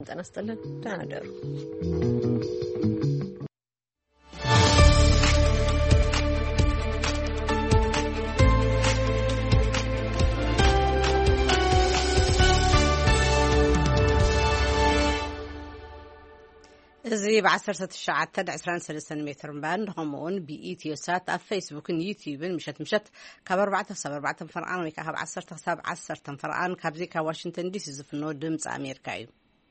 ተነስተልን ተናደሩ زي بعشرة الشعات تدع 23 متر باند همون بإيتيوسات على فيسبوك يوتيوب مشت كبر 4 فرقان ويكهب 10 فرقان كابزي كواشنطن دي سي في النود دمس أمريكايو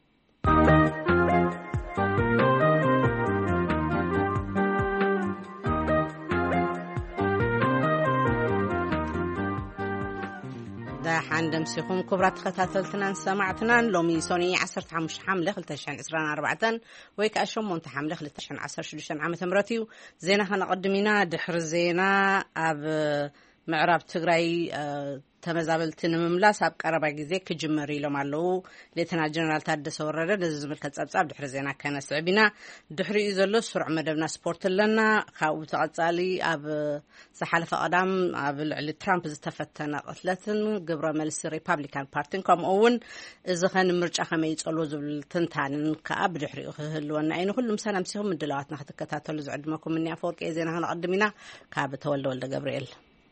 عندم سيخون كبرات خطاتلتنا سمعتنا لومي سوني 15 حملة 2024 ويك أشم مونت حملة 2016 عام تمرتيو زينا هنقدمينا دحر زينا أب معراب تغراي تمزابلتن مملاس أب قربا جزي كجمري لمالو ليتنا جنرال تادس ورده دزمل كتصاب دحر زينا كان سعبنا دحري يزلو سرع مدبنا سبورت لنا خاو تقصالي أب سحالف قدام أب ترامب استفتنا قتلتن قبر ملس ريبابليكان بارتين كم أون إذا كان مرجع خميس ألو زبل تنتان كأب دحري هلونا عينه كلهم سنة مسيهم من دلوقتنا حتى كتاتلو زعد ماكم مني أفورك إذا هنقدمنا كأب تولد ولد جبريل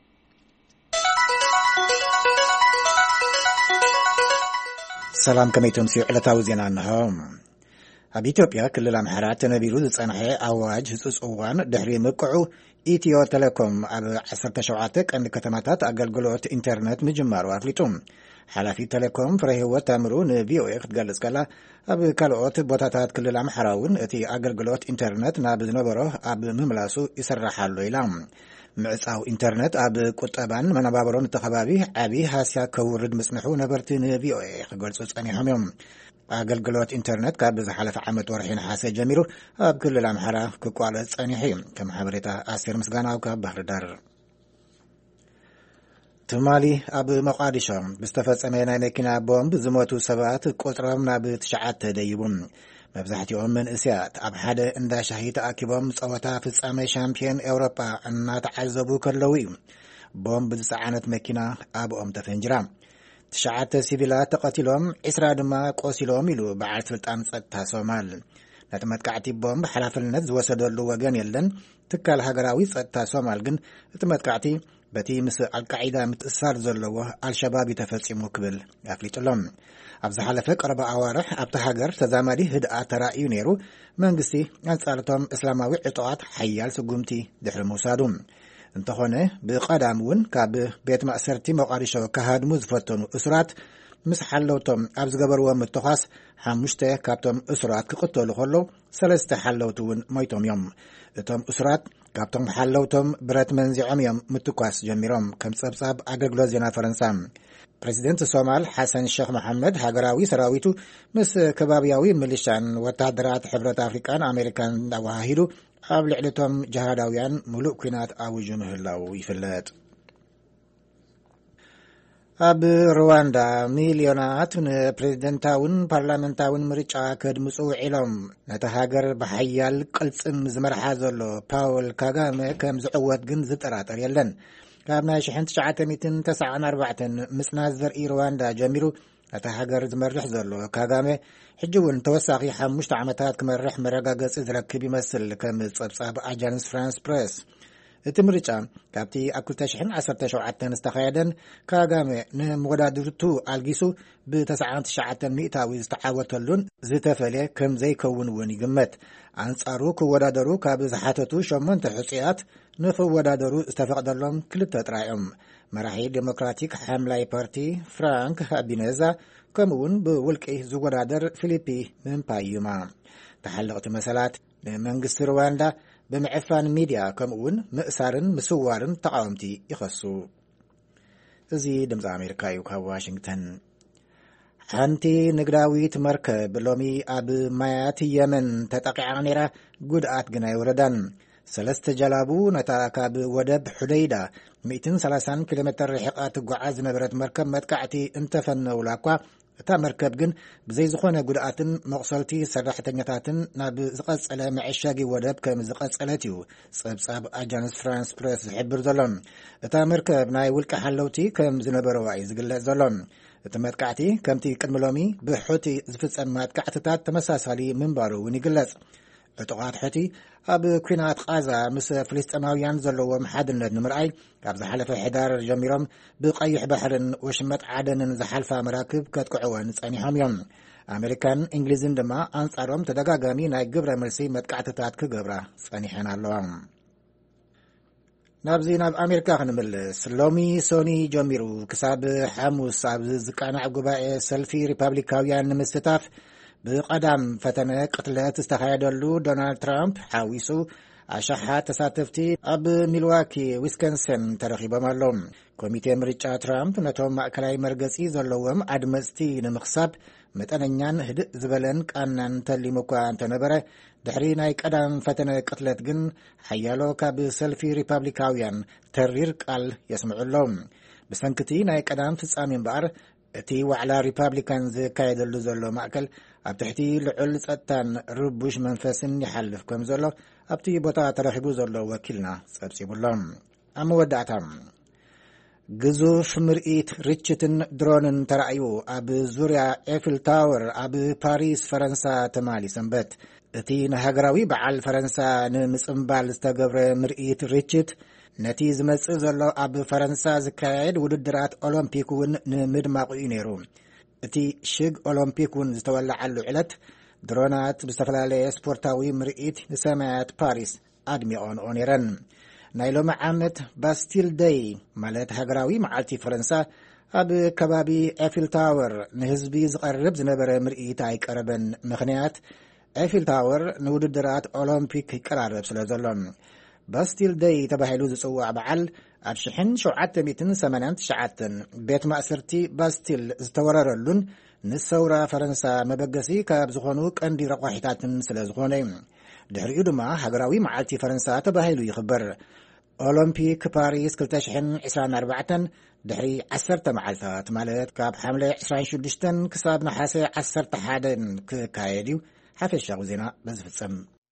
سلام كميتم سي علتاو زينا انهم اب ኢትዮጵያ ክልል አምሓራ ተነቢሩ ዝጸንሐ አዋጅ ህጹጽ እዋን ድሕሪ ምቅዑ ኢትዮ ቴሌኮም ኣብ 17 ቀንዲ ከተማታት አገልግሎት ኢንተርኔት ምጅማሩ አፍሊጡ ሓላፊ ቴሌኮም ፍሬህይወት ታምሩ ንቪኦኤ ክትገልጽ ከላ ኣብ ካልኦት ቦታታት ክልል አምሓራውን እቲ አገልግሎት ኢንተርኔት ናብ ዝነበሮ ኣብ ምምላሱ ይስራሓሉ ኢላ ምዕጻው ኢንተርኔት ኣብ ቁጠባን መነባበሮን ተኸባቢ ዓቢ ሃስያ ከውርድ ምጽንሑ ነበርቲ ንቪኦኤ ክገልጹ ጸኒሖም እዮም አገልግሎት ኢንተርኔት ካብ ዝሓለፈ ዓመት ወርሒ ነሐሰ ጀሚሩ ኣብ ክልል አምሓራ ክቋረጽ ጸኒሑ ከም ሓበሬታ ኣስር ምስጋናው ካብ ባህር ዳር ትማሊ ኣብ መቃዲሾ ብዝተፈጸመ ናይ መኪና ቦምብ ዝሞቱ ሰባት ቁጥሮም ናብ 9 ደይቡ መብዛሕትኦም መንእስያት ኣብ ሓደ እንዳ ሻሂ ተኣኪቦም ጸወታ ፍጻመ ሻምፒዮን ኤውሮጳ እናተዓዘቡ ከለዉ ቦምብ ዝጸዓነት መኪና ኣብኦም ተፈንጅራ 9 ሲቪላት ተቀቲሎም 20 ድማ ቆሲሎም ኢሉ በዓል ስልጣን ጸጥታ ሶማል ነቲ መጥቃዕቲ ቦምብ ሓላፍነት ዝወሰደሉ ወገን የለን ትካል ሃገራዊ ጸጥታ ሶማል ግን እቲ መጥቃዕቲ በቲ ምስ አልቃዒዳ ምትእሳር ዘለዎ አልሸባብ ተፈጺሙ ክብል አፍሊጥሎም ኣብ ዝሓለፈ ቀረባ ኣዋርሕ ኣብታ ሃገር ተዛማዲ ህድኣት ተራእዩ ነይሩ መንግስቲ አንጻርቶም እስላማዊ ዕጡቃት ሓያል ስጉምቲ ድሕሪ ምውሳዱ እንተኾነ ብቀዳም እውን ካብ ቤት ማእሰርቲ መቃዲሾ ካሃድሙ ዝፈተኑ እስራት ምስ ሓለውቶም ኣብ ዝገበርዎ ምትኻስ 5 ካብቶም እስራት ክቅተሉ ከሎ 3 ሓለውቱ እውን ሞይቶም እዮም እቶም እስራት ካብቶም ሓለውቶም ብረት መንዚዖም እዮም ምትኳስ ጀሚሮም ከም ጸብጻብ አገልግሎት ዜና ፈረንሳ ፕሬዚደንት ሶማል ሐሰን ሼክ መሐመድ ሃገራዊ ሰራዊቱ ምስ ከባቢያዊ ሚሊሻን ወታደራት ሕብረት አፍሪካን አሜሪካን ዳዋሂዱ ኣብ ልዕልቶም ጀሃዳውያን ሙሉእ ኩናት ኣውጁ ምህላው ይፍለጥ ኣብ ሩዋንዳ ሚሊዮናት ፕሬዚደንታውን ፓርላመንታውን ምርጫ ከድምጹ ውዒሎም ነቲ ሃገር ብሓያል ቅልጽም ዝመርሓ ዘሎ ፓውል ካጋሜ ከም ዝዕወት ግን ዝጠራጠር የለን ካብ ናይ 1994 ምጽናት ዘርኢ ሩዋንዳ ጀሚሩ ነቲ ሃገር ዝመርሕ ዘሎ ካጋሜ ሕጂ እውን ተወሳኺ 5 ዓመታት ክመርሕ መረጋገጺ ዝረክብ ይመስል ከም ጸብጻብ ኣጃንስ ፍራንስ ፕሬስ እቲ ምርጫ ካብቲ ኣብ 2017 ዝተኻየደን ካጋሜ ንመወዳድርቱ ኣልጊሱ ብ99 ሚእታዊ ዝተዓወተሉን ዝተፈልየ ከም ዘይከውን እውን ይግመት አንጻሩ ክወዳደሩ ካብ ዝሓተቱ 8 ሕጽያት ንኽወዳደሩ ዝተፈቅደሎም 2 ጥራዮም መራሒ ዴሞክራቲክ ሓምላይ ፓርቲ ፍራንክ ሃቢኔዛ ከምኡውን ብውልቂ ዝወዳደር ፊሊፒ ምምፓዩማ ተሓለቕቲ መሰላት ንመንግስቲ ሩዋንዳ ብምዕፋን ሚድያ ከምኡውን ምእሳርን ምስዋርን ተቃወምቲ ይኸሱ እዚ ድምፂ አሜሪካ እዩ ካብ ዋሽንግተን ሓንቲ ንግዳዊት መርከብ ሎሚ ኣብ ማያት የመን ተጠቂዓ ነይራ ጉድኣት ግን ኣይወረዳን 3 ጀላቡ ነታ ካብ ወደብ ሑደይዳ 130 ኪሎ ሜትር ርሕቀት ትጓዓዝ ዝነበረት መርከብ መጥቃዕቲ እንተፈነውላ እኳ እታ መርከብ ግን ብዘይ ዝኾነ ጉድኣትን መቕሰልቲ ሰራሕተኛታትን ናብ ዝቐጸለ መዕሸጊ ወደብ ከም ዝቐጸለት እዩ ጸብጻብ ኣጃንስ ፍራንስ ፕሬስ ዝሕብር ዘሎ እታ መርከብ ናይ ውልቂ ሓለውቲ ከም ዝነበረዋ እዩ ዝግለጽ ዘሎ እተመጥቃዕቲ ከምቲ ቅድምሎሚ ብሑቲ ዝፍጸም ማጥቃዕትታት ተመሳሳሊ ምንባሩ ይግለጽ ዕጡቃት ሕቲ ኣብ ኩናት ቃዛ ምስ ፍልስጤማውያን ዘለዎም ሓድነት ንምርኣይ ካብ ዝሓለፈ ሕዳር ጀሚሮም ብቀይሕ ባሕርን ወሽመጥ ዓደንን ዝሓልፋ መራክብ ከጥቅዕወን ጸኒሖም እዮም ኣሜሪካን እንግሊዝን ድማ አንጻሮም ተደጋጋሚ ናይ ግብረ መልሲ መጥቃዕትታት ክገብራ ጸኒሐን ኣለዋ ናብዚ ናብ ኣሜሪካ ክንምልስ ሎሚ ሶኒ ጀሚሩ ክሳብ ሐሙስ ኣብ ዝቃናዕ ጉባኤ ሰልፊ ሪፐብሊካውያን ንምስታፍ ብቀዳም ፈተነ ቅትለት ዝተኻየደሉ ዶናልድ ትራምፕ ሓዊሱ ኣሻሓት ተሳተፍቲ ኣብ ሚልዋኪ ዊስኮንሰን ተረኺቦም ኣሎም ኮሚቴ ምርጫ ትራምፕ ነቶም ማእከላይ መርገጺ ዘለዎም ኣድመጽቲ ንምኽሳብ መጠነኛን ህድእ ዝበለን ቃናን ተሊሙ እኳ እንተነበረ ድሕሪ ናይ ቀዳም ፈተነ ቅትለት ግን ሓያሎ ካብ ሰልፊ ሪፐብሊካውያን ተሪር ቃል የስምዑሎም ብሰንክቲ ናይ ቀዳም ፍጻሜ እምበኣር እቲ ዋዕላ ሪፐብሊካን ዝካየደሉ ዘሎ ማእከል ኣብ ትሕቲ ልዑል ጸጥታን ርቡሽ መንፈስን ይሓልፍ ከም ዘሎ ኣብቲ ቦታ ተረኺቡ ዘሎ ወኪልና ጸብጺቡሎም ኣብ መወዳእታ ግዙፍ ምርኢት ርችትን ድሮንን ተራእዩ ኣብ ዙርያ ኤፍል ታወር ኣብ ፓሪስ ፈረንሳ ተማሊ ሰንበት እቲ ንሃገራዊ በዓል ፈረንሳ ንምጽምባል ዝተገብረ ምርኢት ርችት ነቲ ዝመጽእ ዘሎ ኣብ ፈረንሳ ዝካየድ ውድድራት ኦሎምፒክ እውን ንምድማቁ እዩ ነይሩ እቲ ሽግ ኦሎምፒክ እውን ዝተወላዓሉ ዕለት ድሮናት ብዝተፈላለየ ስፖርታዊ ምርኢት ንሰማያት ፓሪስ ኣድሚቖንኦ ነይረን ናይ ሎሚ ዓመት ባስቲል ደይ ማለት ሃገራዊ መዓልቲ ፈረንሳ ኣብ ከባቢ ኤፊል ታወር ንህዝቢ ዝቐርብ ዝነበረ ምርኢት ኣይቀረበን ምኽንያት ኤፊል ታወር ንውድድራት ኦሎምፒክ ይቀራረብ ስለ ዘሎ ባስቲል ደይ ተባሂሉ ዝጽዋዕ በዓል ኣብ 1789 ቤት ማእሰርቲ ባስቲል ዝተወረረሉን ንሰውራ ፈረንሳ መበገሲ ካብ ዝኾኑ ቀንዲ ረቋሒታትን ስለ ዝኾነ ድሕሪኡ ድማ ሃገራዊ መዓልቲ ፈረንሳ ተባሂሉ ይኽበር ኦሎምፒክ ፓሪስ 2024 ድሕሪ 10 መዓልታት ማለት ካብ ሓምለ 26 ክሳብ ነሓሴ 11 ክካየድ እዩ ሓፈሻዊ ዜና በዝፍጸም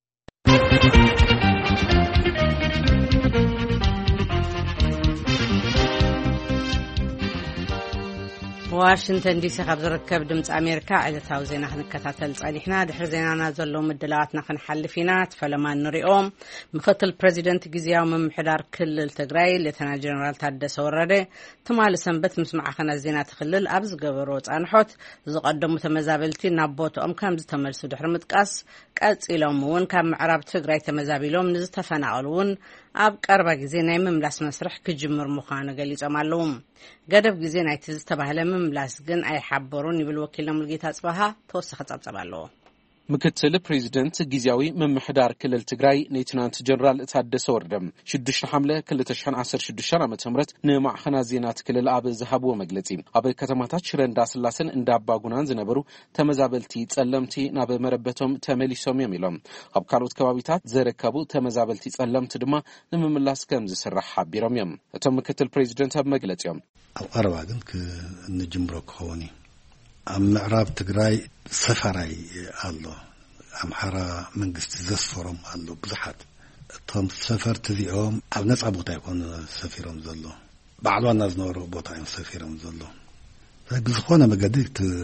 ዋሽንግተን ዲሲ ካብ ዝርከብ ድምፂ ኣሜሪካ ዕለታዊ ዜና ክንከታተል ጸኒሕና ድሕሪ ዜናና ዘሎ ምድላዋትና ክንሓልፍ ኢና ተፈለማን ንሪኦም ምክትል ፕሬዚደንት ጊዜያዊ ምምሕዳር ክልል ትግራይ ሌተናንት ጀነራል ታደሰ ወረደ ትማሊ ሰንበት ምስ ማዕኸናት ዜና ትኽልል ኣብ ዝገበሮ ጻንሖት ዝቐደሙ ተመዛበልቲ ናብ ቦትኦም ከም ዝተመልሱ ድሕሪ ምጥቃስ ቀጺሎም እውን ካብ ምዕራብ ትግራይ ተመዛቢሎም ንዝተፈናቐሉ እውን ኣብ ቀረባ ግዜ ናይ ምምላስ መስርሕ ክጅምር ምዃኑ ገሊጾም ኣለዉ ገደብ ግዜ ናይቲ ዝተባህለ ምምላስ ግን ኣይሓበሩን ይብል ወኪልና ሙልጌታ ጽባሃ ተወሳኺ ጸብጸብ ኣለዎ ምክትል ፕሬዚደንት ጊዜያዊ ምምሕዳር ክልል ትግራይ ሌተናንት ጀነራል ታደሰ ወረደ 6 ሐምለ 2016 ዓ.ም ንማዕኸናት ዜና ትክልል ኣብ ዝሃብዎ መግለጺ ኣብ ከተማታት ሽረ እንዳስላሰን እንዳባጉናን ዝነበሩ ተመዛበልቲ ጸለምቲ ናብ መረበቶም ተመሊሶም እዮም ኢሎም ኣብ ካልኦት ከባቢታት ዝርከቡ ተመዛበልቲ ጸለምቲ ድማ ንምምላስ ከም ዝስራሕ ሓቢሮም እዮም እቶም ምክትል ፕሬዚደንት ኣብ መግለጺኦም ኣብ ቀረባ ግን ንጅምሮ ክኸውን ኣብ ምዕራብ ትግራይ ሰፈራይ ኣሎ ኣምሓራ መንግስቲ ዘስፈሮም ኣሎ ብዙሓት እቶም ሰፈርቲ እዚኦም ኣብ ነፃ ቦታ ይኮኑ ሰፊሮም ዘሎ ባዕሏና ዝነበሩ ቦታ እዮም ሰፊሮም ዘሎ ብዝኾነ መገዲ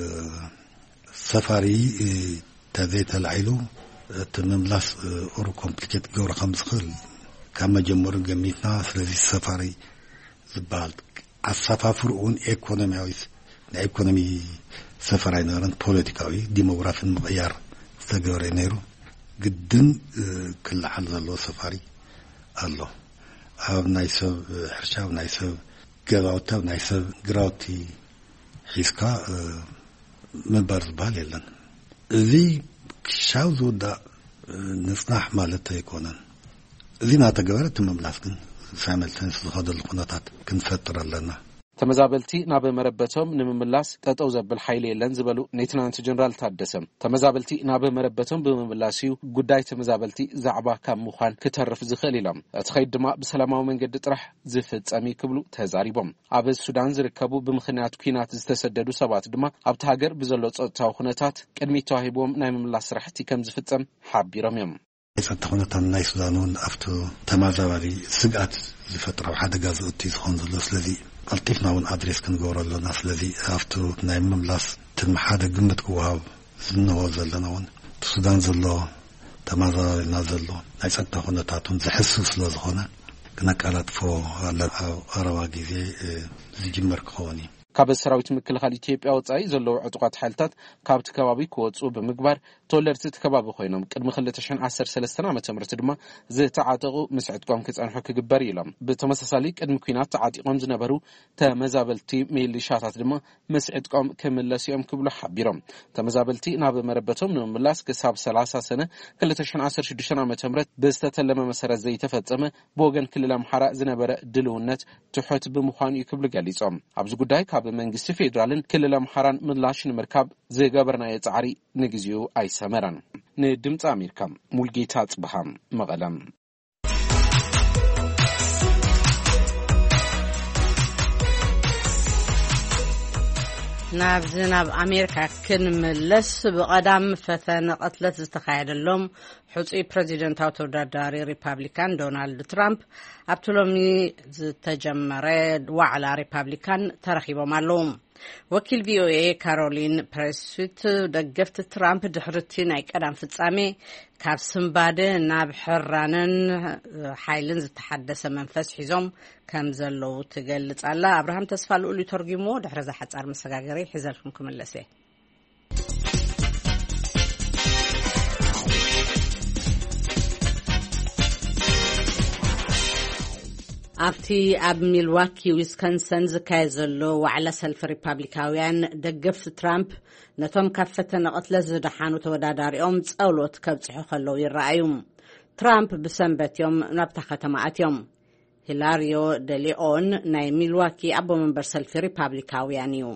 ሰፋሪ ተዘይተላዒሉ እቲ ምምላስ ኦሩ ኮምፕሊኬት ገብሮ ከም ዝኽእል ካብ መጀመሩ ገሚትና ስለዚ ሰፋሪ ዝበሃል ኣሰፋፍሩ እውን ኢኮኖሚያዊ ናይ ኢኮኖሚ ሰፈራይ ነረን ፖለቲካዊ ዲሞግራፊን ምቕያር ዝተገበረ ነይሩ ግድን ክልዓል ዘሎ ሰፋሪ ኣሎ ኣብ ናይ ሰብ ሕርሻ ናይ ሰብ ገባውታ ናይ ሰብ ግራውቲ ሒስካ ምንባር ዝበሃል የለን እዚ ክሻው ዝውዳእ ንጽናሕ ማለት ኣይኮነን እዚ ናተገበረ እቲ ምምላስ ግን ሳይመልተንስ ዝኸደሉ ኩነታት ክንፈጥር ኣለና ተመዛበልቲ ናብ መረበቶም ንምምላስ ጠጠው ዘብል ኃይል የለን ዝበሉ ሌተናንት ጀነራል ታደሰ ተመዛበልቲ ናብ መረበቶም ብምምላስዩ ጉዳይ ተመዛበልቲ ዛዕባ ካብ ምዃን ክተርፍ ዝኽእል ኢሎም እቲ ኸይድ ድማ ብሰላማዊ መንገዲ ጥራሕ ዝፍጸም ክብሉ ተዛሪቦም ኣብ ሱዳን ዝርከቡ ብምኽንያት ኩናት ዝተሰደዱ ሰባት ድማ ኣብቲ ሃገር ብዘሎ ጸጥታዊ ኩነታት ቅድሚት ተዋሂቦም ናይ ምምላስ ስራሕቲ ከም ዝፍጸም ሓቢሮም እዮም የጸጥታ ኩነታት ናይ ሱዳን እውን ኣብቲ ተመዛባሊ ስግኣት ዝፈጥራው ሓደጋ ዝእቱ ዝኾን ዘሎ ስለዚ قلتيفنا ون أدريس كنقول له ناس الذي أفتو نايم مملاس تنمحاد قمة كوهاب زنه زلنا ون السودان زلوا تمازال نازلوا نايسات هنا تعطون زحسوس لزخنا كنا قالت فو على أرواقي زي جمر كوني ካብ ሰራዊት ምክልኻል ኢትዮጵያ ወጻኢ ዘለዉ ዕጡቃት ሓይልታት ካብቲ ከባቢ ክወጽኡ ብምግባር ተወለድቲ ከባቢ ኮይኖም ቅድሚ 2013 ዓመተ ምህረት ድማ ዝተዓጠቑ ምስ ዕጥቆም ክጸንሑ ክግበር ኢሎም ብተመሳሳሊ ቅድሚ ኩናት ተዓጢቆም ዝነበሩ ተመዛበልቲ ሚሊሻታት ድማ ምስ ዕጥቆም ክምለሱኦም ክብሉ ሓቢሮም ተመዛበልቲ ናብ መረበቶም ንምምላስ ክሳብ 30 ሰነ 2016 ዓመተ ምህረት ብዝተተለመ መሰረት ዘይተፈጸመ ብወገን ክልል ኣምሓራ ዝነበረ ድልውነት ትሑት ብምዃኑ ክብሉ ገሊጾም ኣብዚ ጉዳይ በመንግስት ፌደራልን ክልል አምሓራን ምላሽ ንምርካብ ዘገበርና የጻሪ ንግዚኡ አይሰመራን ንድምጽ አሜሪካ ሙልጌታ ጽብሃም መቀለም ናብ አሜሪካ ክንመለስ በቀዳም ፈተና ቀትለት ዝተካየደሎም ሕጹይ ፕሬዚደንታዊ ተወዳዳሪ ሪፐብሊካን ዶናልድ ትራምፕ ኣብቶሎሚ ዝተጀመረ ዋዕላ ሪፐብሊካን ተረኺቦም ኣለዉ ወኪል ቪኦኤ ካሮሊን ፕሬስዊት ደገፍቲ ትራምፕ ድሕርቲ ናይ ቀዳም ፍጻሜ ካብ ስምባደ ናብ ሕራንን ሓይልን ዝተሓደሰ መንፈስ ሒዞም ከም ዘለዉ ትገልጽ ኣላ አብርሃም ተስፋልኡሉ ተርጉሞ ድሕረ ዝሓጻር መሰጋገሪ ሒዘልኩም ክመለሰ ኣብቲ ኣብ ሚልዋኪ ዊስኮንሰን ዝካየድ ዘሎ ዋዕላ ሰልፊ ሪፐብሊካውያን ደገፍቲ ትራምፕ ነቶም ካብ ፈተና ቀትለት ዝደሓኑ ተወዳዳሪኦም ጸውሎት ከብጽሑ ከለዉ ይረኣዩ ትራምፕ ብሰንበትዮም ናብታ ከተማ ኣትዮም ሂላሪዮ ደሊኦን ናይ ሚልዋኪ ኣቦ መንበር ሰልፊ ሪፐብሊካውያን እዩ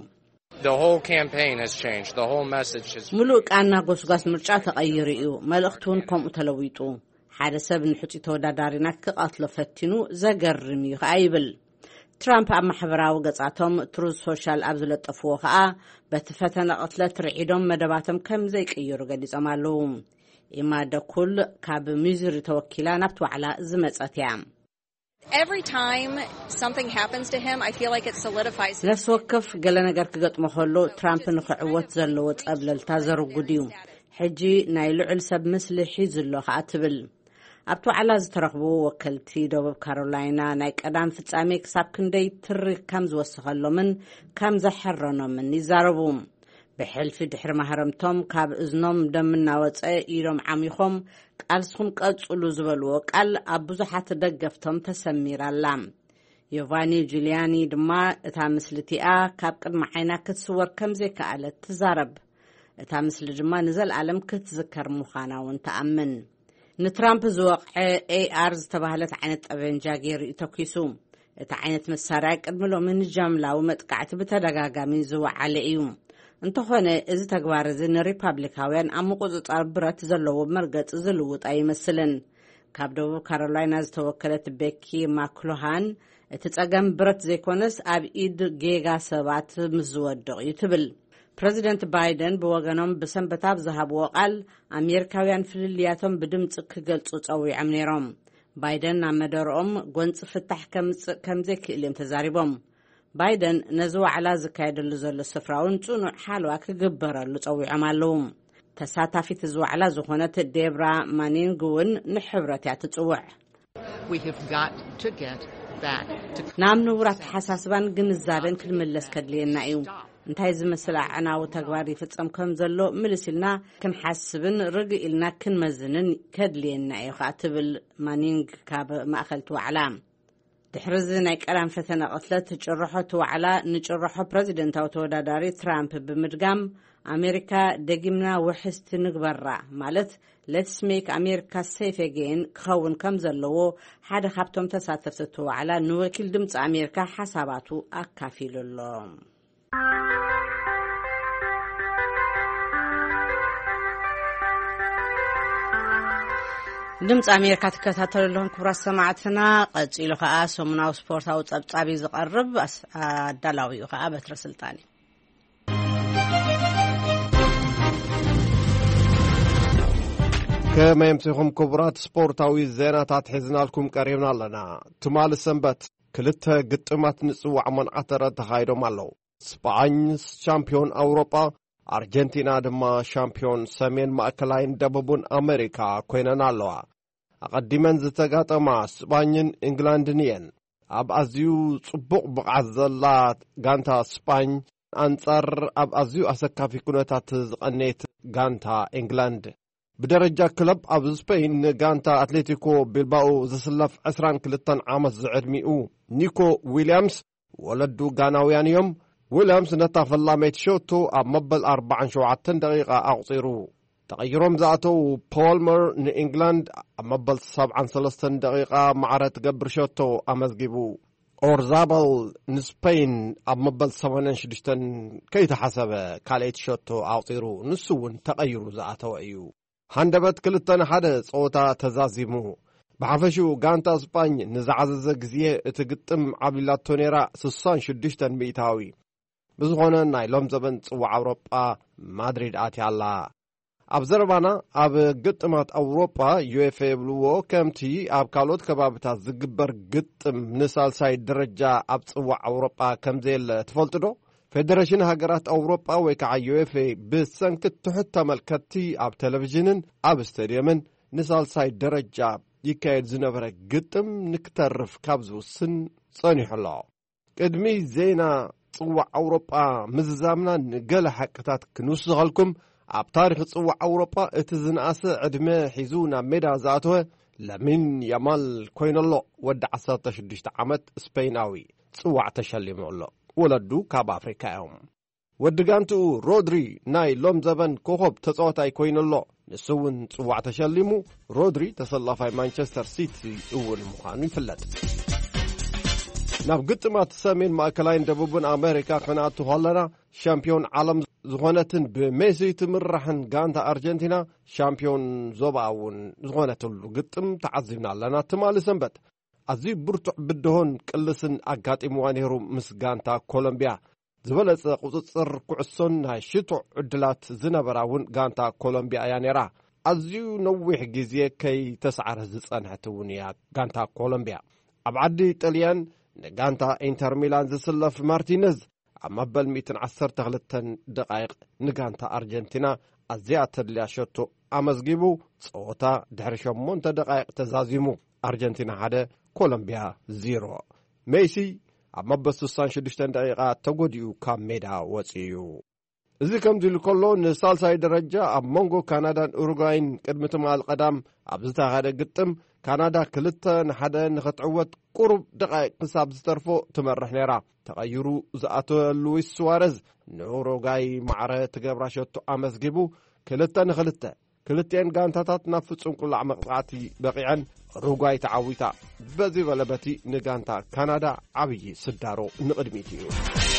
ሙሉእ ቃና ጎስጓስ ምርጫ ተቐይሩ እዩ መልእኽቱን ከምኡ ተለዊጡ ሓደ ሰብ ንሕጹ ተወዳዳሪና ክቃትሎ ፈቲኑ ዘገርም እዩ ይብል ትራምፕ ኣብ ማሕበራዊ ገጻቶም ትሩዝ ሶሻል ኣብ ዝለጠፍዎ ከዓ በቲ ፈተና ቀትለት ርዒዶም መደባቶም ከም ዘይቅይሩ ገሊጾም ኣለዉ ኢማ ደኩል ካብ ሚዙሪ ተወኪላ ናብቲ ዋዕላ ዝመጸት እያ Every time something happens to him, I feel like it solidifies. ነፍሲ ወከፍ ገለ ነገር ክገጥሞ ከሎ ትራምፕ ንኽዕወት ዘለዎ ጸብለልታ ዘርጉድ እዩ ሕጂ ናይ ልዑል ሰብ ምስሊ ሒዙሎ ከዓ ትብል ኣብቲ ዋዕላ ዝተረኽቡ ወከልቲ ደቡብ ካሮላይና ናይ ቀዳም ፍጻሜ ክሳብ ክንደይ ትርክ ከም ዝወስኸሎምን ከም ዘሐረኖምን ይዛረቡ ብሕልፊ ድሕሪ ማህረምቶም ካብ እዝኖም ደም እናወፀ ኢሎም ዓሚኾም ቃልስኩም ቀጽሉ ዝበልዎ ቃል ኣብ ብዙሓት ደገፍቶም ተሰሚራላ ዮቫኒ ጁሊያኒ ድማ እታ ምስልቲኣ ካብ ቅድሚ ዓይና ክትስወር ከም ዘይከኣለት ትዛረብ እታ ምስሊ ድማ ንዘለዓለም ክትዝከር ምዃና እውን ተኣምን ንትራምፕ ዝወቕዐ AR ዝተባህለት ዓይነት ጠበንጃ ገይሩ ተኪሱ እታ ዓይነት መሳርያ ቅድሚ ሎሚ ንጃምላዊ መጥቃዕቲ ብተደጋጋሚ ዝወዓለ እዩ እንተኾነ እዚ ተግባር እዚ ንሪፐብሊካውያን ኣብ ምቁፅጻር ብረት ዘለዎ መርገጽ ዝልውጥ ኣይመስልን ካብ ደቡብ ካሮላይና ዝተወከለት ቤኪ ማክሎሃን እቲ ጸገም ብረት ዘይኮነስ ኣብ ኢድ ጌጋ ሰባት ምስ ዝወድቕ እዩ ትብል ፕሬዚደንት ባይደን ብወገኖም ብሰንበታት ዝሃብዎ ቃል ኣሜሪካውያን ፍልልያቶም ብድምፂ ክገልጹ ጸዊዖም ነይሮም ባይደን ናብ መደሮኦም ጎንፂ ፍታሕ ከም ዘይክእል እዮም ተዛሪቦም ባይደን ነዚ ዋዕላ ዝካየደሉ ዘሎ ስፍራውን ጽኑዕ ሓልዋ ክግበረሉ ጸዊዖም ኣለዉ ተሳታፊት እዚ ዋዕላ ዝኾነት ዴብራ ማኒንግ እውን ንሕብረት እያ ትጽውዕ ናብ ንቡራት ሓሳስባን ግንዛበን ክንምለስ ከድልየና እዩ እንታይ ዝመስል ዓናዊ ተግባር ይፍጸም ከም ዘሎ ምልስልና ክንሓስብን ርግእ ኢልና ክንመዝንን ከድልየና እዩ ከዓ ትብል ማኒንግ ካብ ማእኸልቲ ዋዕላ ድሕርዚ ናይ ቀዳም ፈተና ቀትለት ጭርሖት ዋዕላ ንጭርሖ ፕሬዚደንታዊ ተወዳዳሪ ትራምፕ ብምድጋም ኣሜሪካ ደጊምና ውሕስቲ ንግበራ ማለት ሌትስ ሜክ ኣሜሪካ ሴፍ ኣጌን ክኸውን ከም ዘለዎ ሓደ ካብቶም ተሳተፍቲ ዋዕላ ንወኪል ድምፂ ኣሜሪካ ሓሳባቱ ኣካፊሉሎ ድምፂ ኣሜሪካ ትከታተሉልኩም ክቡራት ሰማዕትና ቀፂሉ ከዓ ሰሙናዊ ስፖርታዊ ጸብጻቢ ዝቐርብ ኣዳላዊኡ ከዓ በትረ ስልጣን كما يمسيكم كبرات سبورتاوي زيناتات حزنالكم قريبنا لنا تمال السنبت ክልተ ግጥማት ንጽዋዕ መንዓተረ ተኻይዶም ኣለዉ። ስፓኝ ሻምፒዮን ኣውሮጳ፣ ኣርጀንቲና ድማ ሻምፒዮን ሰሜን ማእከላይን ደቡብን ኣሜሪካ ኮይነን ኣለዋ። ኣቐዲመን ዝተጋጠማ ስፓኝን እንግላንድን እየን። ኣብ ኣዝዩ ጽቡቕ ብቕዓት ዘላ ጋንታ ስፓኝ ኣንጻር ኣብ ኣዝዩ ኣሰካፊ ኩነታት ዝቐነየት ጋንታ እንግላንድ። ብደረጃ ክለብ ኣብ ስፔን ጋንታ ኣትሌቲኮ ቢልባኦ ዝስለፍ 22 ዓመት ዝዕድሚኡ ኒኮ ዊልያምስ ወለዱ ጋናውያን እዮም። ዊልያምስ ነታ ፈላመይት ሾቶ ኣብ መበል 47 ደቂቓ ኣቝፂሩ። ተቐይሮም ዝኣተው ፖልመር ንእንግላንድ ኣብ መበል 73 ደቂቓ ማዕረ ትገብር ሾቶ ኣመዝጊቡ። ኦርዛበል ንስፔን ኣብ መበል 86 ከይተሓሰበ ካልአይቲ ሾቶ ኣውፂሩ ንሱ እውን ተቐይሩ ዝኣተወ እዩ። ሃንደበት 2-1 ጸወታ ተዛዚሙ። ብሓፈሽኡ ጋንታ ስፓኝ ንዝዓዘዘ ግዜ እቲ ግጥም ዓቢላቶ ነይራ 66 ሚእታዊ። ብዝኾነ ናይ ሎም ዘበን ጽዋዕ ኣውሮጳ ማድሪድ ኣትያላ። ኣብ ዘረባና ኣብ ግጥማት ኣውሮጳ ዩኤፋ የብልዎ ከምቲ ኣብ ካልኦት ከባቢታት ዝግበር ግጥም ንሳልሳይ ደረጃ ኣብ ጽዋዕ ኣውሮጳ ከምዘየለ ትፈልጡ ዶ? ፌደሬሽን ሃገራት ኣውሮጳ ወይ ከዓ ዩኤፋ ብሰንኪት ትሑት ተመልከቲ ኣብ ቴሌቭዥንን ኣብ ስታድየምን ንሳልሳይ ደረጃ ይካየድ ዝነበረ ግጥም ንክተርፍ ካብ ዝውስን ጸኒሑ ኣሎ። ቅድሚ ዜና ጽዋዕ ኣውሮጳ ምዝዛምና ንገለ ሓቅታት ክንውስኸልኩም። ኣብ ታሪኽ ጽዋዕ ኣውሮጳ እቲ ዝነኣሰ ዕድመ ሒዙ ናብ ሜዳ ዝኣተወ ለሚን ያማል ኮይነሎ። ወዲ 16 ዓመት ስፔናዊ ጽዋዕ ተሸሊሙ ኣሎ። ወለዱ ካብ ኣፍሪካ እዮም። ወዲ ጋንትኡ ሮድሪ ናይ ሎም ዘበን ኮኸብ ተጻዋታይ ኮይነሎ። ንሱ እውን ጽዋዕ ተሸሊሙ። ሮድሪ ተሰላፋይ ማንቸስተር ሲቲ እውን ምዃኑ ይፍለጥ። ናብ ግጥማት ሰሜን ማእከላይን ደቡብን ኣሜሪካ ክንኣቱ ከለና ሻምፒዮን ዓለም ዝኾነትን ብሜሲ ትምራሕን ጋንታ ኣርጀንቲና ሻምፒዮን ዞባ እውን ዝኾነትሉ ግጥም ተዓዚብና ኣለና። ትማሊ ሰንበት ኣዝዩ ብርቱዕ ብድሆን ቅልስን ኣጋጢምዋ ነይሩ ምስ ጋንታ ኮሎምቢያ። ዝበለጸ ቁጽጽር ኩዕሶን ናይ ሽቱዕ ዕድላት ዝነበራ እውን ጋንታ ኮሎምቢያ እያ ነይራ። ኣዝዩ ነዊሕ ግዜ ከይተሰዓረ ዝጸንሐት እውን እያ ጋንታ ኮሎምቢያ። ኣብ ዓዲ ጣልያን ንጋንታ ኢንተር ሚላን ዝስለፍ ማርቲነዝ ኣብ መበል 112 ደቓይቕ ንጋንታ ኣርጀንቲና ኣዝያ ተድልያ ሸቶ ኣመዝጊቡ ጸወታ ድሕሪ 8 ደቓይቕ ተዛዚሙ። ኣርጀንቲና 1 ኮሎምቢያ 0። ሜሲ ኣብ መበል 66 ደቂቓ ተጎዲኡ ካብ ሜዳ ወፂኡ። እዚ ከምዚ ኢሉ ከሎ ንሳልሳይ ደረጃ ኣብ መንጎ ካናዳን ኡሩጓይን ቅድሚ ትማል ቀዳም ኣብ ዝተኻየደ ግጥም ካናዳ 2-1 ንኽትዕወት ቁሩብ ደቓይቕ ክሳብ ዝተርፎ ትመርሕ ነይራ። ተቐይሩ ዝኣተወ ሉዊስ ሱዋረዝ ንኡሩጓይ ማዕረ ትገብራ ሸቶ ኣመዝጊቡ 2-2 ክልቲአን ጋንታታት ናብ ፍጹም ቁላዕ መቕጻዕቲ በቂዐን ኡሩጓይ ተዓዊታ። በዚ በለበቲ ንጋንታ ካናዳ ዓብዪ ስዳሮ ንቕድሚት እዩ።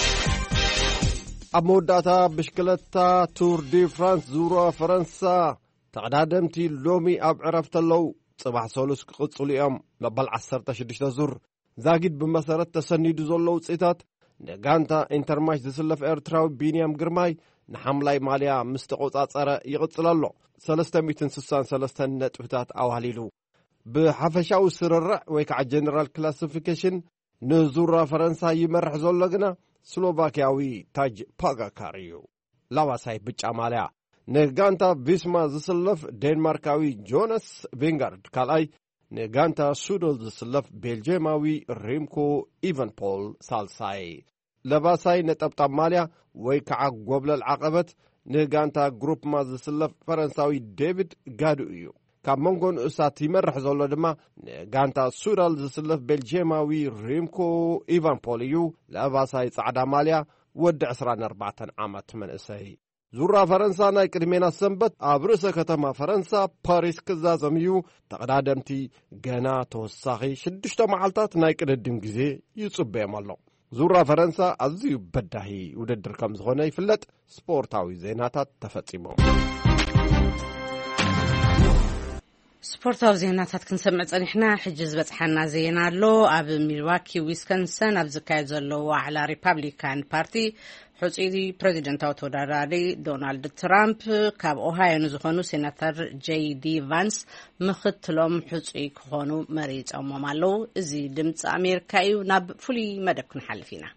ኣብ መወዳእታ ብሽክለታ ቱር ዲ ፍራንስ ዙራ ፈረንሳ ተቐዳደምቲ ሎሚ ኣብ ዕረፍቲ ኣለዉ። ጽባሕ ሰሉስ ክቕጽሉ እዮም። መበል 16 ዙር ዛጊድ ብመሰረት ተሰኒዱ ዘሎ ውፅኢታት ንጋንታ ኢንተርማሽ ዝስለፍ ኤርትራዊ ቢንያም ግርማይ ንሓምላይ ማልያ ምስ ተቆጻጸረ ይቕጽል ኣሎ 363 ነጥብታት ኣዋህሊሉ። ብሓፈሻዊ ስርርዕ ወይ ከዓ ጀነራል ክላሲፊኬሽን ንዙራ ፈረንሳ ይመርሕ ዘሎ ግና ስሎቫኪያዊ ታጅ ፓጋካር እዩ። ላዋሳይ ብጫ ማልያ ንጋንታ ቪስማ ዝስለፍ ዴንማርካዊ ጆናስ ቬንጋርድ ካልኣይ፣ ንጋንታ ሱዶል ዝስለፍ ቤልጅየማዊ ሪምኮ ኢቨንፖል ሳልሳይ። ለባሳይ ነጠብጣብ ማልያ ወይ ከዓ ጐብለል ዓቐበት ንጋንታ ግሩፕማ ዝስለፍ ፈረንሳዊ ዴቪድ ጋዱ እዩ። ካብ መንጎ ንኡሳት ይመርሕ ዘሎ ድማ ንጋንታ ሱዳል ዝስለፍ ቤልጅየማዊ ሪምኮ ኢቫንፖል እዩ። ለባሳይ ጻዕዳ ማልያ ወዲ 24 ዓመት መንእሰይ። ዙራ ፈረንሳ ናይ ቅድሜና ሰንበት ኣብ ርእሰ ከተማ ፈረንሳ ፓሪስ ክዛዘም እዩ። ተቐዳደምቲ ገና ተወሳኺ 6 መዓልታት ናይ ቅድድም ግዜ ይጽበዮም ኣሎ። ዙራ ፈረንሳ ኣዝዩ በዳሂ ውድድር ከም ዝኾነ ይፍለጥ። ስፖርታዊ ዜናታት ተፈጺሞም። سبورتاو زيناتات كنسمع صنيحنا حجز بصحنا زينا له اب ميلواكي ويسكنسن اب زكايد زلو على ريبابليكان بارتي حصيدي بريزيدنتاو توداراري دونالد ترامب كاب اوهايو نزخونو سيناتر جي دي فانس مختلهم حصي كونو مريض امامالو ازي دمص امريكايو ناب فلي مدب كنحلفينا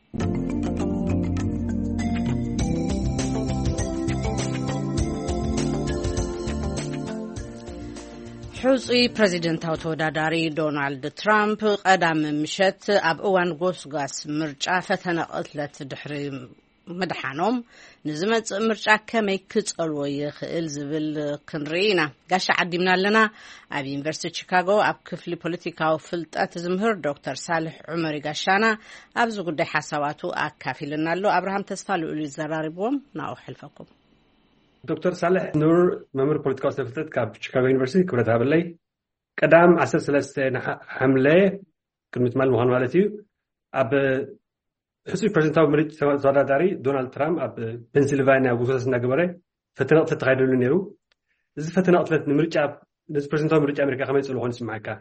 حوصي بريزيدنتاو توداراري دونالد ترامب قدام مشت اب اوان غوسغاس مرجع فتنه قتلت دحري مدحانهم نزمت مرجع كمي كصلو يخيل زبل كنرينا غاش عديمنا لنا اب يونيفرسيتي شيكاغو اب كفل بوليتيكاو فلطات زمهر دكتور صالح عمر غاشانا ابز غداي حساباتو اكافيلنا له ابراهام تسفالو زراربوم ناو حلفكم دكتور صالح نور ممر بوليتيكال سيفتت كاب شيكاغو يونيفرسيتي كبرت هابلي قدام 13 حمله كلمه مال مهن مالتي اب حسي بريزنتاو مريض توداراري دونالد ترامب اب بنسلفانيا غوساسنا غبره فتنه تتخايدلو نيرو اذا فتنه قتلت مريض نس بريزنتاو مريض امريكا خمس لهون سمعكا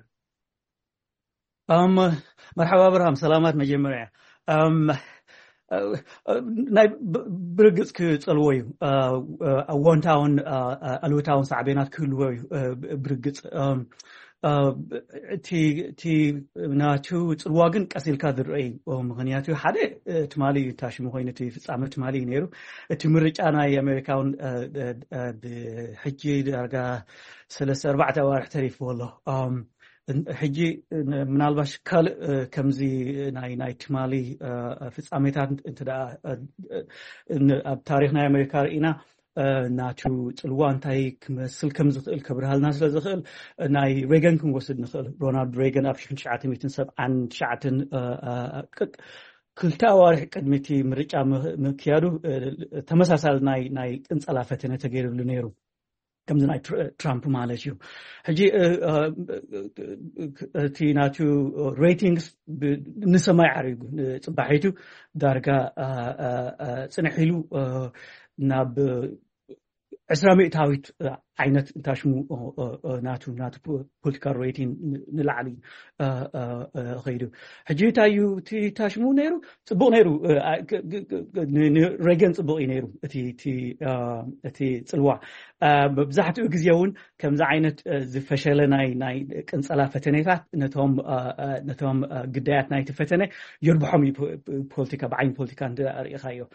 مرحبا ابراهام سلامات مجمريا ناي برغص كصلوي اونتاون الوتاون صعبينات كلوي برغص تي ناتو صلواغن قسيلكا دري مغنياتو حدا تمالي تاشمو خوينتي فصامه تمالي نيرو تي مرጫና የአሜሪካውን حجي درغا 34 وارح تاريخ والله حجي منالباش كال كمزي ناي تمالي فصاميታት انتدا تاريخنا امريكا رينا ناتو صلوانتاي كمسل كمزخل كبرهالنا سلازخل ناي ريغان كنوسد نخل رونالد ريغان افشن شعاتن ميتنسب عن شعاتن كلتا وارح قدمتي مرጫ مكيادو تمساسال ناي قنصلافتنا تغيرلو نيرو كمز ناي ترامب مالشيو حجي تي ناتو ريتينغز نسمع عريغو صباحيتو دارغا صنحيلو ناب اسرامي تاويت عينت تاشمو ناتو بوليتيكال ريتين نلعلي غيرو حجي تايو تي تاشمو نيرو صبو نيرو ريغان صبو نيرو تي صلوا ببزحت غزيون كمز عينت زفشل ناي قنصلا فتنيታት نتهم قدايات ناي تفتنه يربحهم بوليتيكا بعين بوليتيكا اريخايو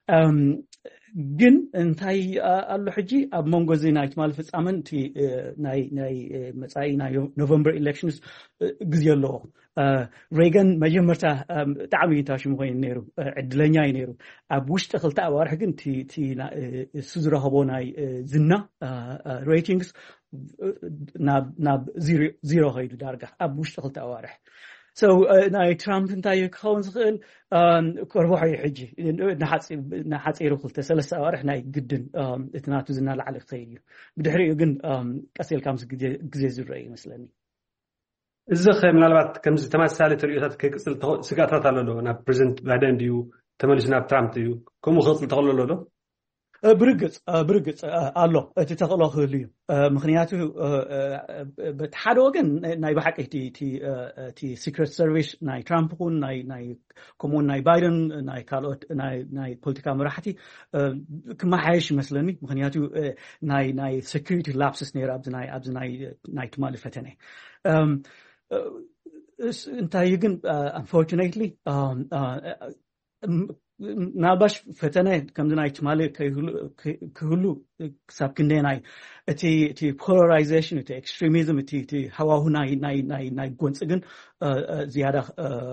ግን እንታይ አሉ ሕጂ ኣብ መንጎ ዜናት ማለት ፍጻመንቲ ናይ መጻኢ ናይ ኖቨምበር ኢሌክሽንስ ግዜ ኣሎ ሬገን መጀመርታ ጣዕሚ ታሽሙ ኮይኑ ነይሩ ዕድለኛ ነይሩ ኣብ ውሽጢ ክልተ ኣዋርሕ ግን ቲ ዝረኸቦ ናይ ዝና ሬቲንግስ ናብ ዜሮ ኸይዱ ዳርጋ ኣብ ውሽጢ ክልተ ኣዋርሕ so ناي ترامب انتاي كون زغل كربوحي حجي نحصيرو خلت 3 اورح ناي قدن اتناتو زنا لعل خيريو بدحريو ግን قسيل كامس غزي زري مسلني اذا خير ምናልባት ከምዚ ተማሳለ ትርኢታት ከቅጽል ስጋታት ኣለሎ ናብ ፕሬዝዳንት ባይደን ዲዩ ተመልስና ትራምፕ ዲዩ ከምኡ ክጽል ተኸለሎ ዶ برغص الله تتخلو خليو مخنياتو بتحد وغن ناي بحقي تي سيكريت سيرفيس ناي ترامب كون ناي كومون ناي بايدن ناي كالوت ناي بوليتيكا مرحتي كما حيش مثلني مخنياتو ناي سيكوريتي لابسس نير ابز ناي تمال فتنه انت يغن unfortunately نابش فتنه كمدناي تمالي كهلو سابكندناي تي polarization تي extremism تي هواهو ناي غونصغن زياده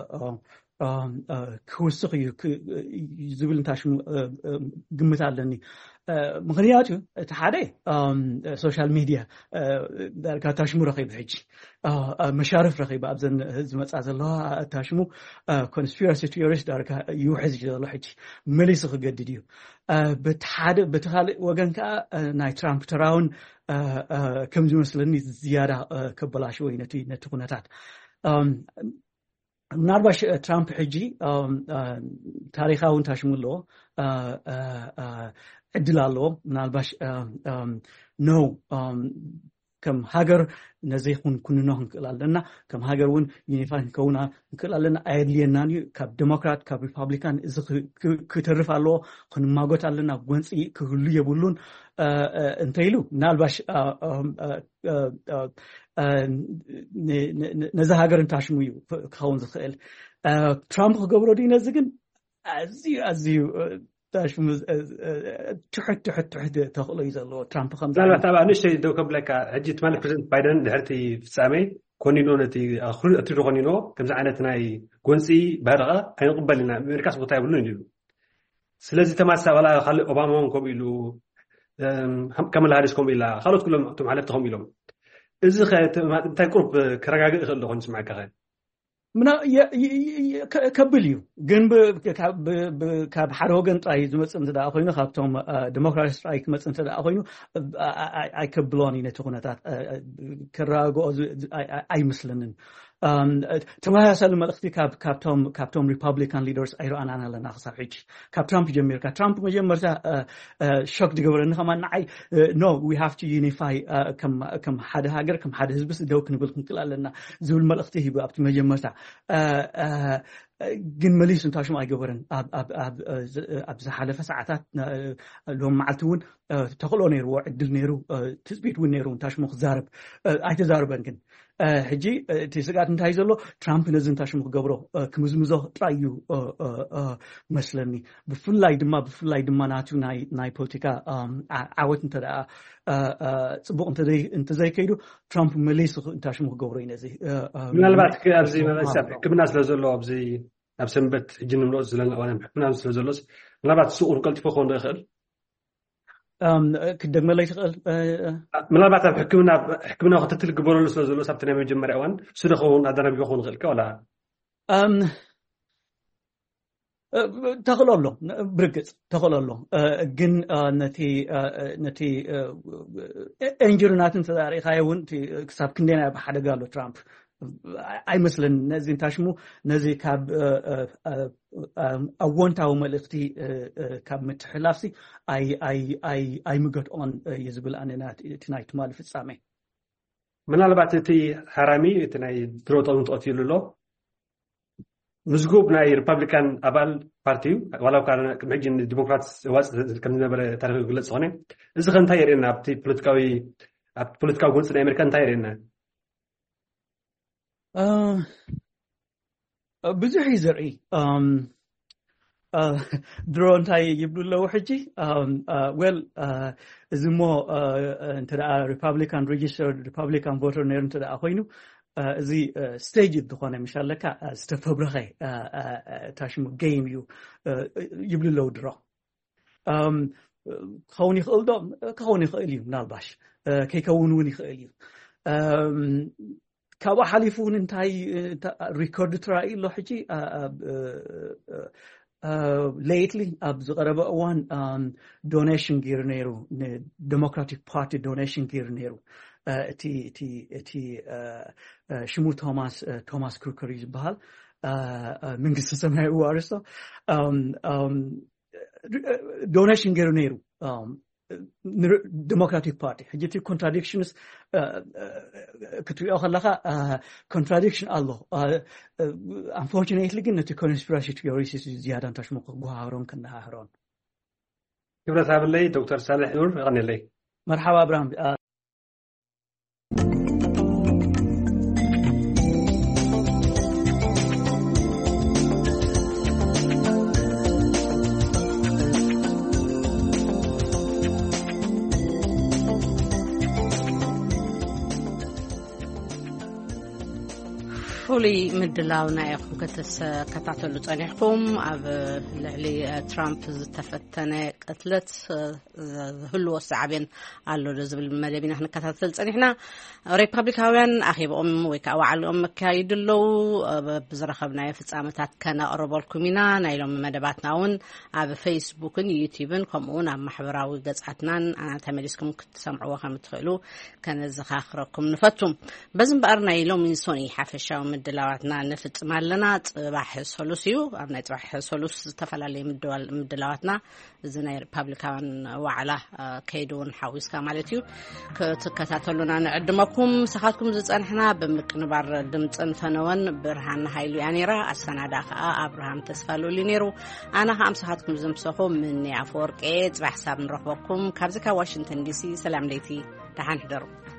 كوسخ يزبل تاشم ግምታለኒ ምክንያቱ ተሓደ ሶሻል ሚዲያ ዳርጋ ታሽሙ ረኺብ ሕጂ መሻርፍ ረኺብ ኣብዘን ህዝብ መጻ ዘለዋ ታሽሙ ኮንስፒረሲ ቲዮሪስ ዳርጋ ይውሕዝ ዘሎ ሕጂ መሊስ ክገድድ እዩ በተሓደ ወገን ከዓ ናይ ትራምፕ ተራውን ከም ዝመስለኒ ዝያዳ ከበላሽ ወይ ነቲ ኩነታት ምናልባሽ ትራምፕ ሕጂ ታሪኻውን ታሽሙሎ ዕድል ኣለዎ ምናልባሽ ነው كم هاجر نزيخون كننا هنقلالنا كم هاجر ون ينفع كونا هنقلالنا أيديناني كاب ديمقراط كاب ريبابليكان إذا كترف على خن ما قلت علينا قنصي كهولي يقولون انتيلو نالباش نزه هاجر انتاشمويو خون زخيل ترامب قبرو دي نزقن أزيو تاشمز تحت تخلو يزلو ترامب خمسة لا طبعا نشي دو قبلك عجيت مال بريزنت بايدن دهرتي في سامي كونينو نتي اخر اترو كونينو كم زعانت ناي غونسي بارغا اي قبلنا امريكا سبوتا يبلون يلو سلازي تماسا ولا خلي اوباما هونكم يلو كمال هاريس كوم إلا خلوت كلهم تم حلفتهم يلوم إذا خيت ما تقرب كرجاء خلوا خنس معك خير منا كبليو جنب كاب حروقن تراي زمت أنت دا أخوينه خابتهم ديمقراطي سترايك مت أنت دا أخوينه أي كبلاني نتوقنات كراجو أي مثلاً تما سلم الاختيار كابتوم ريبابليكان ليدرز ايرو انا لنا خصحيج كابتوم جمير كابتوم مجمرتا شوك دغورن كمان اي نو وي هاف تو يونيفاي كم حدا هاجر كم حدا حزب دو كنقول كنقلالنا زول ملختي هبه ابت مجمرتا جن مليس انتاشم اي غورن اب زحلفه ساعات لهم معلتون تخلو نيرو عدل نيرو تثبيت ونيرو انتاشم خزارب اي تزاربن كن حجي تسقات انتاي زلو ترامب نزن تاشم غبرو كمزمزو طرايو مسلني بفلاي دما ناتو ناي بوليتيكا عاوت انت صبو انت زي كيدو ترامب مليس انتاشم غبرو ينزي ምናልባት ከአብዚ መለሰብ ክምና ስለዘሎ ኣብዚ ኣብ ሰንበት ጅንምሎ ዘለና ዋና ክምና ስለዘሎስ ምናልባት ሱቁን ቀልጢፎ ኾን ይኽእል كدغ ملي تقل ምናልባት ኣብ ሕክምና ክትትል ግበረሉ ስለዘሎ ሳብተና መጀመርያ ዋን ስደኸውን ኣዳናቢ ኾን ይኽእል ከላ تخلولو برقص تخلولو جن نتي انجرناتن تداري خايون تي كساب كندنا بحدا قالو ترامب اي مثلا نزي تاشمو نزي كاب اونتاو ملختي كاب متحلافسي اي مغت اون يزبل اننا تنايت مال فصامي ምናልባት እቲ ሓራሚ እቲ ናይ ድሮጦን ተቆቲሉሎ مزجوب ناي ريبابليكان أبال بارتيو ولا كان كمجن ديمقراط واس كم نبرة تاريخ يقول صهوني إذا كان تايرنا بتي بوليتيكاوي قنص الأمريكان تايرنا بزحي زرعي درون تاي يبدو له حجي زمو ترى ريبابليكان ريجسترد ريبابليكان فوتر نيرن ترى أخوينو زي ستيج الدخانة مش الله كا استفبرخي تاشمو جيم يو يبلو لو درا خوني خلدم خوني خليم نالباش كي كونوني خليم كوا حليفون انتاي ريكورد تراي لو حجي lately abzqaraba one donation girneru democratic party donation girneru ti ሽሙ ቶማስ ክሩከር ይባላል መንግስት ሰማያዊ ዋርሶ ዶኔሽን ገርኔሩ ዲሞክራቲክ ፓርቲ ህጅቲ ኮንትራዲክሽንስ ክትሪኦ ከለኻ ኮንትራዲክሽን ኣሎ unfortunately ግን ነቲ ኮንስፒራሲ ቲዮሪስ ዝያዳን ታሽሙ ጉሃሮን ከናሃሮን ክብረት ኣብለይ ዶክተር ሳልሕ ኑር ይቀኒለይ መርሐባ አብርሃም فولي مدلاونا يخو كتاتلو صنيحكم اب لعلي ترامب تفتنا قتلت هلو صعبين قالوا لزب المدبين احنا كتاتل صنيحنا ريبابليكاويان اخيبهم ويكاوعلهم مكايدلو بزرخبنا يفصامتات كان قربلكمينا نايلهم مدباتناون اب فيسبوكن يوتيوبن كمون اب محبراوي غصاتنان انا تملسكم كتسمعوا كم تخلو كان زخاخركم نفتم بزن بارنا يلوم سوني حفشاو مدلواتنا نفت مالنا صباح سولوسيو أبناء صباح سولوس تفلالي مدلواتنا زنا ريبابليكان وعلى كيدون حويس كمالتيو كتكتاتلونا نقدمكم سخاتكم زصنحنا بمقنبار دمصن فنون برهان هايلو يانيرا السنادا ابراهام تسفالو لينيرو انا خام سخاتكم زمسخو من يافورق صباح حساب نرخبكم كابزكا واشنطن دي سي سلام ليتي دحان حضروا